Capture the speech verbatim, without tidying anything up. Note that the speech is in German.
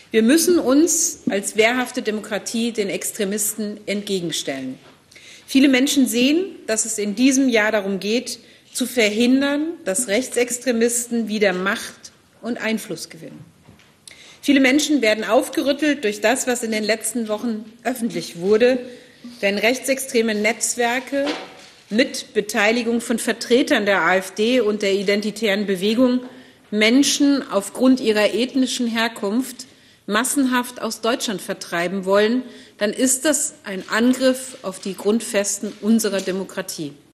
Wir müssen uns als wehrhafte Demokratie den Extremisten entgegenstellen. Viele Menschen sehen, dass es in diesem Jahr darum geht, zu verhindern, dass Rechtsextremisten wieder Macht und Einfluss gewinnen. Viele Menschen werden aufgerüttelt durch das, was in den letzten Wochen öffentlich wurde, wenn rechtsextreme Netzwerke mit Beteiligung von Vertretern der AfD und der identitären Bewegung Menschen aufgrund ihrer ethnischen Herkunft massenhaft aus Deutschland vertreiben wollen, dann ist das ein Angriff auf die Grundfesten unserer Demokratie.